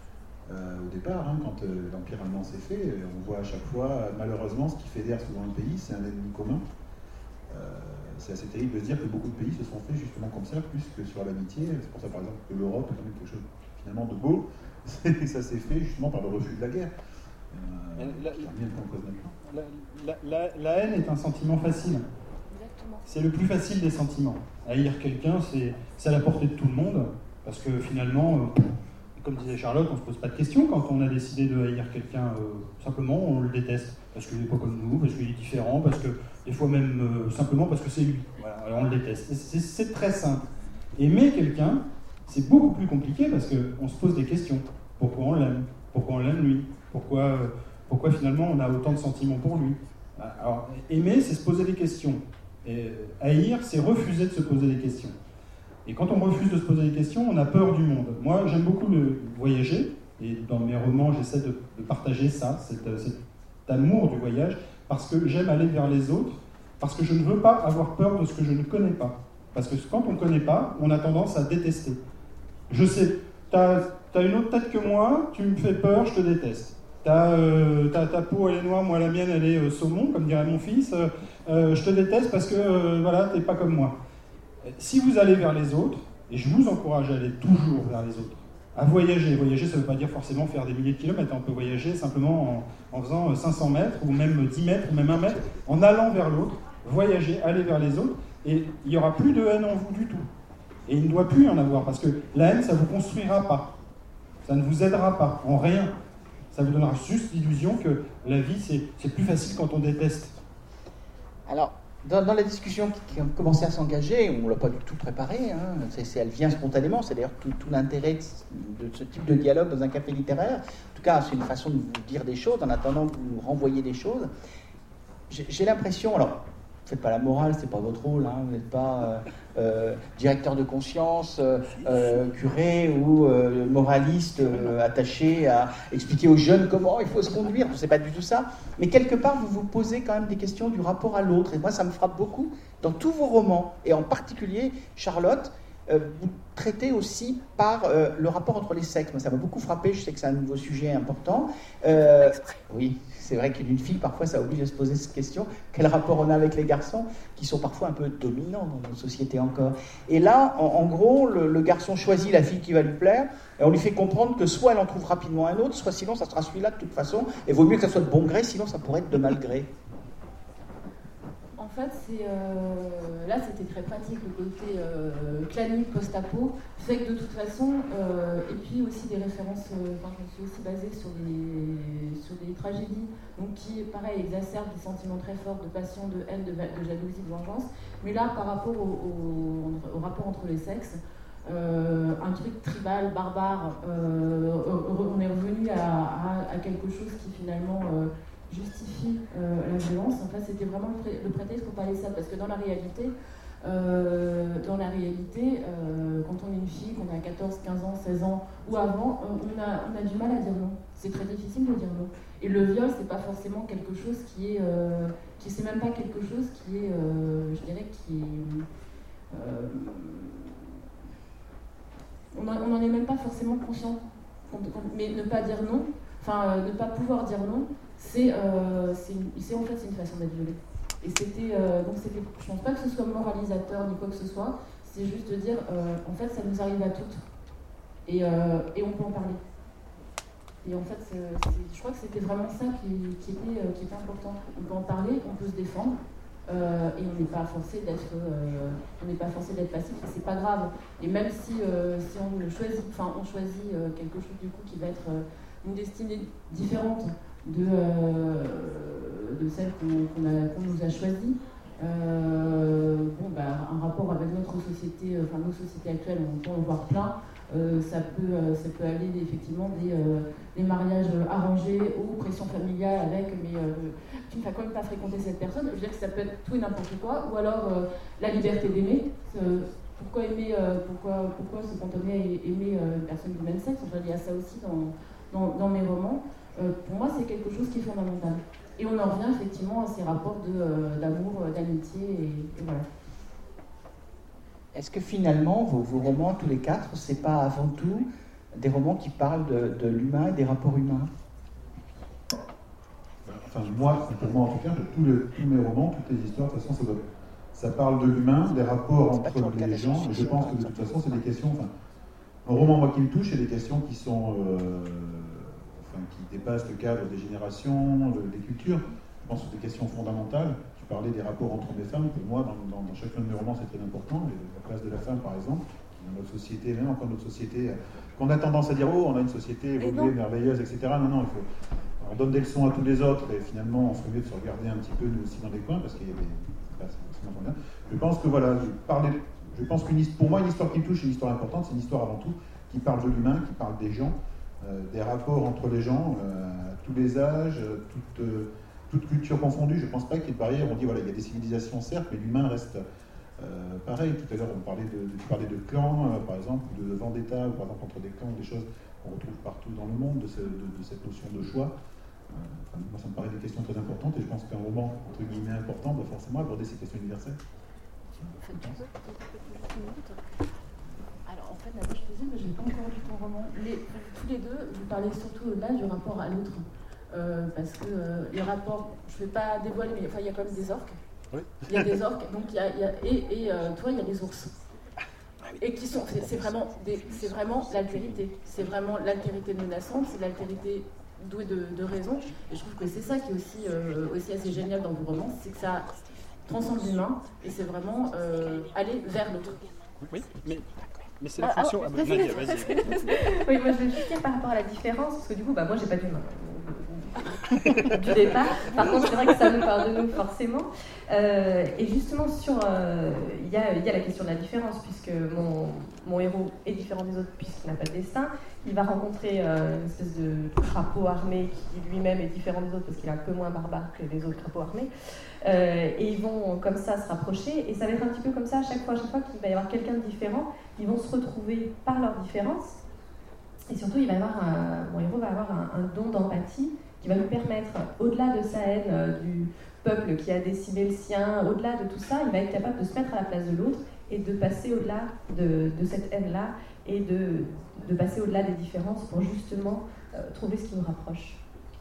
Euh, au départ, hein, quand euh, l'Empire allemand s'est fait, euh, on voit à chaque fois, malheureusement, ce qui fédère souvent un pays, c'est un ennemi commun. Euh, c'est assez terrible de se dire que beaucoup de pays se sont faits justement comme ça, plus que sur l'amitié. C'est pour ça, par exemple, que l'Europe est quand même quelque chose finalement de beau. Ça s'est fait justement par le refus de la guerre. Euh, la, qui revient en cause maintenant. La, la, la, la haine est un sentiment facile. Exactement. C'est le plus facile des sentiments. Haïr quelqu'un, c'est, c'est à la portée de tout le monde, parce que finalement, euh, comme disait Charlotte, on ne se pose pas de questions quand on a décidé de haïr quelqu'un. Euh, simplement, on le déteste, parce qu'il n'est pas comme nous, parce qu'il est différent, parce que des fois même euh, simplement parce que c'est lui. Voilà, alors on le déteste. C'est, c'est, c'est très simple. Aimer quelqu'un, c'est beaucoup plus compliqué parce qu'on se pose des questions. Pourquoi on l'aime? Pourquoi on l'aime lui? Pourquoi, euh, pourquoi finalement on a autant de sentiments pour lui? Alors, aimer, c'est se poser des questions. Et haïr, c'est refuser de se poser des questions. Et quand on refuse de se poser des questions, on a peur du monde. Moi, j'aime beaucoup le voyager, et dans mes romans, j'essaie de, de partager ça, cet, cet amour du voyage, parce que j'aime aller vers les autres, parce que je ne veux pas avoir peur de ce que je ne connais pas. Parce que quand on ne connaît pas, on a tendance à détester. Je sais, t'as, t'as une autre tête que moi, tu me fais peur, je te déteste. T'as, euh, t'as, ta peau, elle est noire, moi la mienne, elle est euh, saumon, comme dirait mon fils. Euh, euh, je te déteste parce que, euh, voilà, t'es pas comme moi. Si vous allez vers les autres, et je vous encourage à aller toujours vers les autres, à voyager. Voyager, ça ne veut pas dire forcément faire des milliers de kilomètres. On peut voyager simplement en, en faisant cinq cents mètres, ou même dix mètres, ou même un mètre, en allant vers l'autre, voyager, aller vers les autres, et il n'y aura plus de haine en vous du tout. Et il ne doit plus y en avoir, parce que la haine, ça ne vous construira pas. Ça ne vous aidera pas, en rien. Ça vous donnera juste l'illusion que la vie, c'est, c'est plus facile quand on déteste. Alors, dans, dans la discussion qui, qui a commencé à s'engager, on ne l'a pas du tout préparée, hein, c'est, c'est, elle vient spontanément, c'est d'ailleurs tout, tout l'intérêt de, de ce type de dialogue dans un café littéraire. En tout cas, c'est une façon de vous dire des choses, en attendant que vous renvoyiez des choses. J'ai, j'ai l'impression, alors, faites pas la morale, c'est pas votre rôle, hein, vous n'êtes pas euh, euh, directeur de conscience, euh, euh, curé ou euh, moraliste euh, attaché à expliquer aux jeunes comment il faut se conduire, c'est pas du tout ça, mais quelque part vous vous posez quand même des questions du rapport à l'autre, et moi ça me frappe beaucoup dans tous vos romans, et en particulier Charlotte, euh, vous traitez aussi par euh, le rapport entre les sexes. Moi, ça m'a beaucoup frappé, je sais que c'est un nouveau sujet important. Euh, oui, c'est vrai qu'une fille, parfois, ça oblige à se poser cette question. Quel rapport on a avec les garçons, qui sont parfois un peu dominants dans nos sociétés encore. Et là, en, en gros, le, le garçon choisit la fille qui va lui plaire, et on lui fait comprendre que soit elle en trouve rapidement un autre, soit sinon ça sera celui-là de toute façon, et vaut mieux que ça soit de bon gré, sinon ça pourrait être de mal gré. En fait, c'est, euh, là, c'était très pratique, le côté euh, clanique, post-apo, fait que de toute façon, euh, et puis aussi des références, euh, enfin, je me suis aussi basée sur des, sur des tragédies, donc qui, pareil, exacerbent des sentiments très forts de passion, de haine, de, de jalousie, de vengeance. Mais là, par rapport au, au, au rapport entre les sexes, euh, un truc tribal, barbare, euh, on est revenu à, à, à quelque chose qui finalement... Euh, justifie euh, la violence. En fait, c'était vraiment le, pré le prétexte pour parler de ça, parce que dans la réalité, euh, dans la réalité, euh, quand on est une fille, qu'on a quatorze, quinze ans, seize ans ou avant, euh, on, a, on a du mal à dire non. C'est très difficile de dire non. Et le viol, c'est pas forcément quelque chose qui est, euh, qui c'est même pas quelque chose qui est, euh, je dirais, qui est, euh, on n'en est même pas forcément conscient. Mais ne pas dire non, enfin, euh, ne pas pouvoir dire non, c'est euh, en fait c'est une façon d'être violée. Et c'était euh, donc c'était, je pense pas que ce soit moralisateur ni quoi que ce soit, c'est juste de dire euh, en fait ça nous arrive à toutes et, euh, et on peut en parler. Et en fait c'est, je crois que c'était vraiment ça qui, qui, était, euh, qui était important. On peut en parler, on peut se défendre euh, et on n'est pas forcé d'être euh, on n'est pas forcé d'être passif et c'est pas grave. Et même si euh, si on le choisit, enfin on choisit euh, quelque chose du coup qui va être euh, une destinée différente de, euh, de celle qu'on qu'on qu'on nous a choisie. Euh, bon, bah, un rapport avec notre société, enfin nos sociétés actuelles, on peut en voir plein. Euh, ça, peut, euh, ça peut aller effectivement des, euh, des mariages arrangés ou pression familiale avec, mais euh, tu ne vas quand même pas fréquenter cette personne. Je veux dire que ça peut être tout et n'importe quoi. Ou alors euh, la liberté d'aimer. Euh, pourquoi aimer, euh, pourquoi, pourquoi se cantonner à aimer euh, une personne du même sexe? Enfin, il y a ça aussi dans, dans, dans mes romans. Euh, pour moi, c'est quelque chose qui est fondamental. Et on en revient effectivement à ces rapports de, euh, d'amour, d'amitié, et, et voilà. Est-ce que finalement, vos, vos romans, tous les quatre, c'est pas avant tout des romans qui parlent de, de l'humain et des rapports humains? Enfin, moi, pour moi en tout cas, de tous, les, tous mes romans, toutes les histoires, de toute façon, ça, doit, ça parle de l'humain, des rapports entre les gens, et je pense que de toute façon, c'est des questions... Enfin, un roman, moi, qui me touche, c'est des questions qui sont... Euh, Enfin, qui dépassent le cadre des générations, de, des cultures. Je pense que c'est des questions fondamentales. Tu parlais des rapports entre hommes et femmes. Pour moi, dans, dans, dans chacun de mes romans, c'est très important. Et la place de la femme, par exemple, dans notre société, même encore notre société, qu'on a tendance à dire, oh, on a une société évoluée, merveilleuse, et cetera. Non, non, il faut... On donne des leçons à tous les autres, et finalement, on ferait mieux de se regarder un petit peu, nous aussi, dans des coins, parce qu'il y a des... C'est pas forcément bien. Je pense que, voilà, je, parlais... je pense que pour moi, une histoire qui me touche, une histoire importante, c'est une histoire avant tout qui parle de l'humain, qui parle des gens, Euh, des rapports entre les gens, euh, à tous les âges, toute, euh, toute culture confondue. Je ne pense pas qu'il y ait de barrière. On dit voilà, il y a des civilisations certes, mais l'humain reste euh, pareil. Tout à l'heure, on parlait de, de, tu parlais de clans, euh, par exemple, ou de vendetta, ou par exemple entre des clans, des choses qu'on retrouve partout dans le monde, de, ce, de, de cette notion de choix. Euh, enfin, moi, ça me paraît des questions très importantes, et je pense qu'un roman, entre guillemets, important, doit forcément aborder ces questions universelles. Alors, en fait, d'abord, je te disais, mais je n'ai pas encore lu ton roman. Les, tous les deux, vous parlez surtout là du rapport à l'autre. Euh, parce que euh, les rapports, je ne vais pas dévoiler, mais enfin, il y a quand même des orques. Oui. Il y a des orques, donc il y a, il y a, et, et euh, toi, il y a des ours. Et qui sont, c'est, c'est vraiment, des, c'est vraiment l'altérité. C'est vraiment l'altérité menaçante, c'est l'altérité douée de, de raison. Et je trouve que c'est ça qui est aussi, euh, aussi assez génial dans vos romans, c'est que ça transcende l'humain, et c'est vraiment euh, aller vers l'autre. Oui, mais... Mais c'est la ah, fonction. Ah, vas-y, vas-y. vas-y. Oui, moi je veux juste dire par rapport à la différence, parce que du coup, bah, moi j'ai pas d'humain du départ. Par contre, c'est vrai que ça nous parle de nous forcément. Euh, et justement, sur, il euh, y, y a la question de la différence, puisque mon, mon héros est différent des autres puisqu'il n'a pas de destin. Il va rencontrer euh, une espèce de crapaud armé qui lui-même est différent des autres parce qu'il est un peu moins barbare que les autres crapauds armés. Euh, et ils vont comme ça se rapprocher, et ça va être un petit peu comme ça à chaque fois, à chaque fois qu'il va y avoir quelqu'un de différent, ils vont se retrouver par leur différence, et surtout il va y avoir un, mon héros va avoir un, un don d'empathie qui va lui permettre, au-delà de sa haine euh, du peuple qui a décimé le sien, au-delà de tout ça, il va être capable de se mettre à la place de l'autre et de passer au-delà de, de cette haine-là et de, de passer au-delà des différences pour justement euh, trouver ce qui nous rapproche.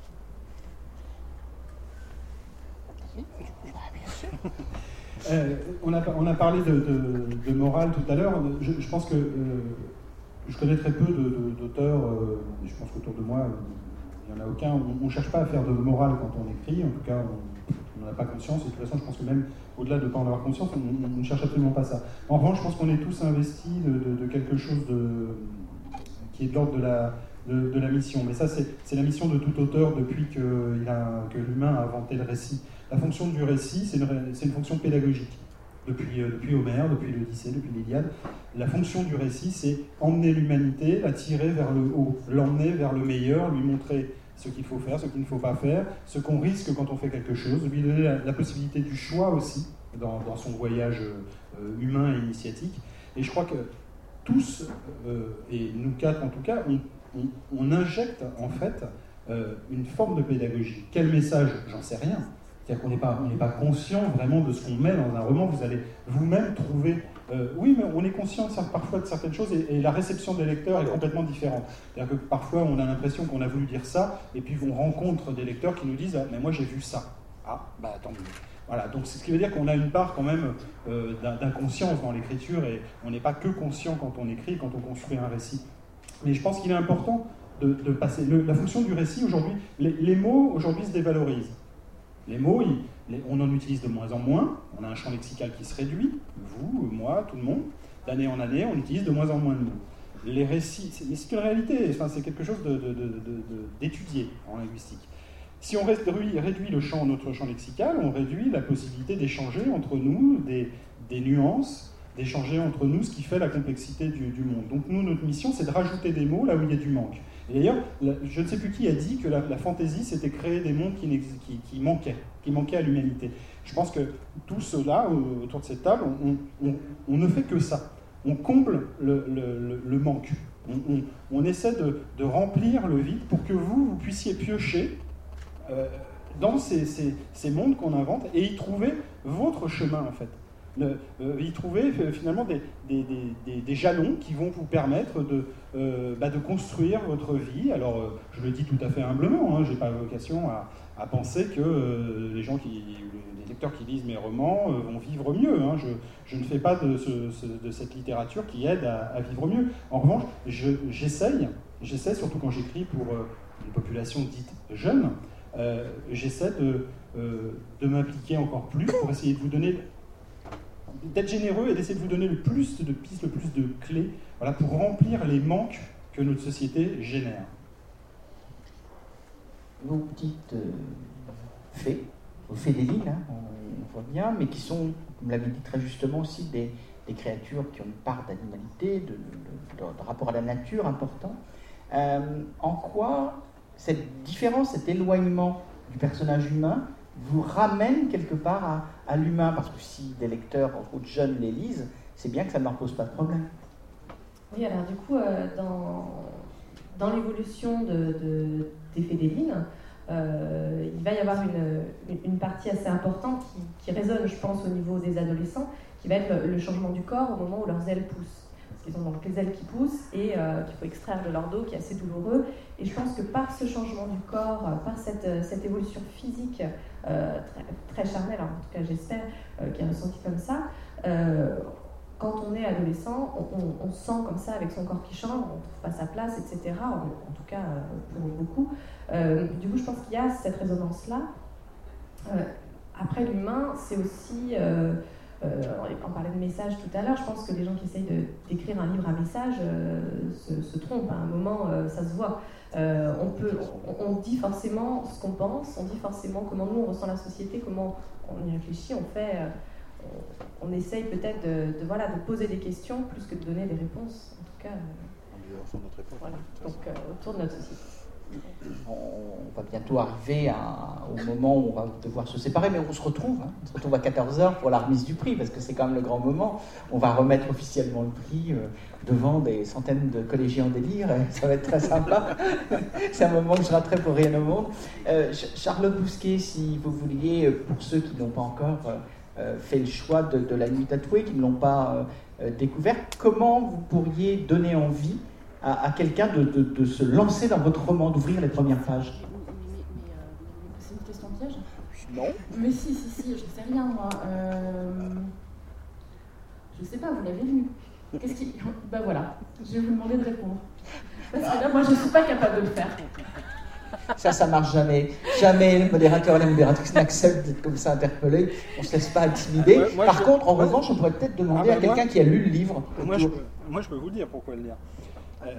Euh, on, a, on a parlé de, de, de morale tout à l'heure. Je, je pense que euh, je connais très peu de, de, d'auteurs, euh, et je pense qu'autour de moi, il n'y en a aucun. On ne cherche pas à faire de morale quand on écrit, en tout cas, on n'en a pas conscience. Et de toute façon, je pense que même au-delà de ne pas en avoir conscience, on, on ne cherche absolument pas ça. En revanche, je pense qu'on est tous investis de, de, de quelque chose de, qui est de l'ordre de la, de, de la mission. Mais ça, c'est, c'est la mission de tout auteur depuis que, il a, que l'humain a inventé le récit. La fonction du récit, c'est une, c'est une fonction pédagogique. Depuis, euh, depuis Homère, depuis l'Odyssée, depuis l'Iliade, la fonction du récit, c'est emmener l'humanité, la tirer vers le haut, l'emmener vers le meilleur, lui montrer ce qu'il faut faire, ce qu'il ne faut pas faire, ce qu'on risque quand on fait quelque chose, lui donner la, la possibilité du choix aussi dans, dans son voyage euh, humain et initiatique. Et je crois que tous, euh, et nous quatre en tout cas, on, on, on injecte en fait euh, une forme de pédagogie. Quel message? J'en sais rien. C'est-à-dire qu'on n'est pas, on n'est pas conscient vraiment de ce qu'on met dans un roman. Vous allez vous-même trouver... Euh, oui, mais on est conscient de, parfois de certaines choses et, et la réception des lecteurs est complètement différente. C'est-à-dire que parfois, on a l'impression qu'on a voulu dire ça et puis on rencontre des lecteurs qui nous disent ah, « mais moi, j'ai vu ça ». Ah, bah tant mieux. Voilà, donc c'est ce qui veut dire qu'on a une part quand même euh, d'inconscience dans l'écriture et on n'est pas que conscient quand on écrit, quand on construit un récit. Mais je pense qu'il est important de, de passer... Le, la fonction du récit, aujourd'hui, les, les mots, aujourd'hui, se dévalorisent. Les mots, ils, les, on en utilise de moins en moins, on a un champ lexical qui se réduit, vous, moi, tout le monde, d'année en année, on utilise de moins en moins de mots. Les récits, c'est, c'est une réalité, enfin, c'est quelque chose de, de, de, de, de, d'étudié en linguistique. Si on réduit, réduit le champ, notre champ lexical, on réduit la possibilité d'échanger entre nous des, des nuances, d'échanger entre nous ce qui fait la complexité du, du monde. Donc nous, notre mission, c'est de rajouter des mots là où il y a du manque. Et d'ailleurs, je ne sais plus qui a dit que la, la fantaisie, c'était créer des mondes qui, qui, qui manquaient, qui manquaient à l'humanité. Je pense que tous ceux-là, autour de cette table, on, on, on ne fait que ça. On comble le, le, le manque. On, on, on essaie de, de remplir le vide pour que vous, vous puissiez piocher euh, dans ces, ces, ces mondes qu'on invente et y trouver votre chemin, en fait. Le, euh, y trouver finalement des, des, des, des jalons qui vont vous permettre de, euh, bah, de construire votre vie. Alors, euh, je le dis tout à fait humblement, hein, je n'ai pas vocation à, à penser que euh, les gens qui, les lecteurs qui lisent mes romans euh, vont vivre mieux. Hein. Je, je ne fais pas de, ce, ce, de cette littérature qui aide à, à vivre mieux. En revanche, je, j'essaye, j'essaie, surtout quand j'écris pour euh, une population dite jeune, euh, j'essaie de, euh, de m'impliquer encore plus pour essayer de vous donner... d'être généreux et d'essayer de vous donner le plus de pistes, le plus de clés, voilà, pour remplir les manques que notre société génère. Vos petites euh, fées, vos fées des villes, hein, on voit bien, mais qui sont, comme l'avez dit très justement aussi, des, des créatures qui ont une part d'animalité, de, de, de, de rapport à la nature important. Euh, en quoi cette différence, cet éloignement du personnage humain vous ramène quelque part à, à l'humain, parce que si des lecteurs ou de jeunes les lisent, c'est bien que ça ne leur pose pas de problème. Oui, alors du coup, euh, dans, dans l'évolution de, de, des Fédélines, euh, il va y avoir une, une partie assez importante qui, qui résonne, je pense, au niveau des adolescents, qui va être le, le changement du corps au moment où leurs ailes poussent. Parce qu'ils ont donc les ailes qui poussent et euh, qu'il faut extraire de leur dos, qui est assez douloureux. Et je pense que par ce changement du corps, par cette, cette évolution physique euh, très, très charnelle, en tout cas j'espère, euh, qui est ressentie comme ça, euh, quand on est adolescent, on, on, on sent comme ça, avec son corps qui change, on ne trouve pas sa place, et cetera. En, en tout cas, euh, pour beaucoup. Euh, du coup, je pense qu'il y a cette résonance-là. Euh, après, l'humain, c'est aussi... Euh, Euh, on parlait de message tout à l'heure, je pense que les gens qui essayent de, d'écrire un livre à message euh, se, se trompent. À un moment, euh, ça se voit. Euh, on, peut, on, on dit forcément ce qu'on pense, on dit forcément comment nous on ressent la société, comment on y réfléchit, on fait... Euh, on, on essaye peut-être de, de, voilà, de poser des questions plus que de donner des réponses. En tout cas, euh, voilà. Donc, euh, autour de notre société. On va bientôt arriver à, au moment où on va devoir se séparer, mais on se retrouve. Hein. On se retrouve à quatorze heures pour la remise du prix, parce que c'est quand même le grand moment. On va remettre officiellement le prix euh, devant des centaines de collégiens en délire. Et ça va être très sympa. C'est un moment que je raterai pour rien au monde. Euh, Charlotte Bousquet, si vous vouliez, pour ceux qui n'ont pas encore euh, euh, fait le choix de, de la nuit tatouée, qui ne l'ont pas euh, découvert. Comment vous pourriez donner envie à, à quelqu'un de, de, de se lancer dans votre roman, d'ouvrir les premières pages? Mais, mais, mais, euh, c'est une question piège? Non. Mais si, si, si, je sais rien, moi. Euh... Je sais pas, vous l'avez lu. Qu'est-ce qui... Ben voilà, je vais vous demander de répondre. Parce que là, moi, je ne suis pas capable de le faire. Ça, ça marche jamais. Jamais les modérateurs et les modératrices n'acceptent d'être comme ça interpellés. On ne se laisse pas intimider. Moi, moi, Par je... contre, en moi, revanche, on pourrait peut-être demander ah, bah, à quelqu'un moi... qui a lu le livre. Moi je, peux, moi, je peux vous dire pourquoi le lire. Euh,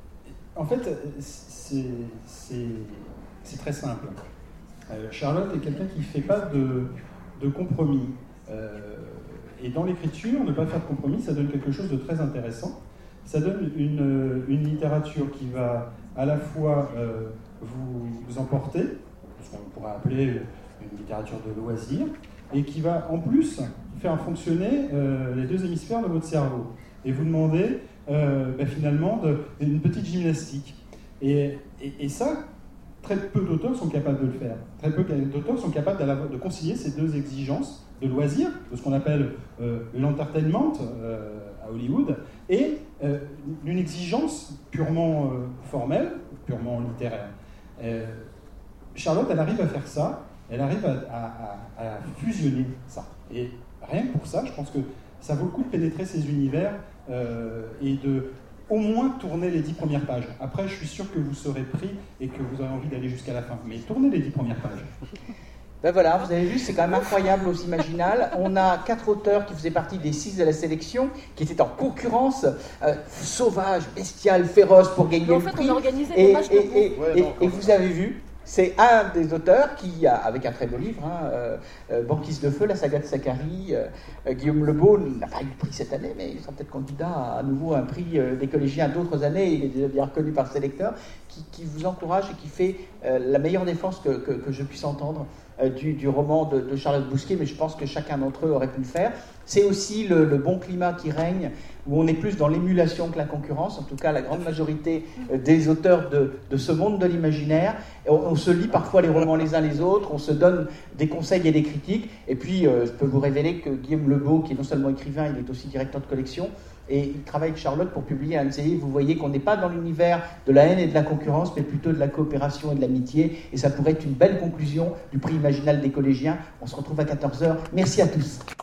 en fait, c'est, c'est, c'est très simple. Euh, Charlotte est quelqu'un qui ne fait pas de, de compromis. Euh, et dans l'écriture, ne pas faire de compromis, ça donne quelque chose de très intéressant. Ça donne une, une littérature qui va à la fois euh, vous, vous emporter, ce qu'on pourrait appeler une littérature de loisir, et qui va en plus faire fonctionner euh, les deux hémisphères de votre cerveau. Et vous demander euh, ben, finalement de, une petite gymnastique. Et, et, et ça, très peu d'auteurs sont capables de le faire. Très peu d'auteurs sont capables de concilier ces deux exigences de loisir, de ce qu'on appelle euh, l'entertainment euh, à Hollywood, et euh, une exigence purement euh, formelle, purement littéraire. Euh, Charlotte, elle arrive à faire ça, elle arrive à, à, à, à fusionner ça. Et rien que pour ça, je pense que ça vaut le coup de pénétrer ces univers euh, et de au moins tourner les dix premières pages. Après, je suis sûr que vous serez pris et que vous aurez envie d'aller jusqu'à la fin. Mais tournez les dix premières pages. Ben voilà, vous avez vu, c'est quand même incroyable aux Imaginales. On a quatre auteurs qui faisaient partie des six de la sélection, qui étaient en concurrence euh, sauvage, bestiale, féroce pour gagner Mais en le fait, prix. on a organisé Et, des matchs de et, et, Ouais, et, non, et vous avez vu, c'est un des auteurs qui, a, avec un très beau livre, hein, euh, euh, Banquise de Feu, la saga de Zacharie, euh, euh, Guillaume Lebeau n'a pas eu le prix cette année, mais il sera peut-être candidat à, à nouveau à un prix euh, des collégiens d'autres années, il est déjà bien reconnu par ses lecteurs, qui, qui vous encourage et qui fait euh, la meilleure défense que, que, que je puisse entendre euh, du, du roman de, de Charlotte Bousquet, mais je pense que chacun d'entre eux aurait pu le faire. C'est aussi le, le bon climat qui règne, où on est plus dans l'émulation que la concurrence, en tout cas la grande majorité euh, des auteurs de, de ce monde de l'imaginaire. On, on se lit parfois les romans les uns les autres, on se donne des conseils et des critiques, et puis euh, je peux vous révéler que Guillaume Lebeau, qui est non seulement écrivain, il est aussi directeur de collection, et il travaille avec Charlotte pour publier un de ses livres. Vous voyez qu'on n'est pas dans l'univers de la haine et de la concurrence, mais plutôt de la coopération et de l'amitié, et ça pourrait être une belle conclusion du prix Imaginal des collégiens. On se retrouve à quatorze heures. Merci à tous.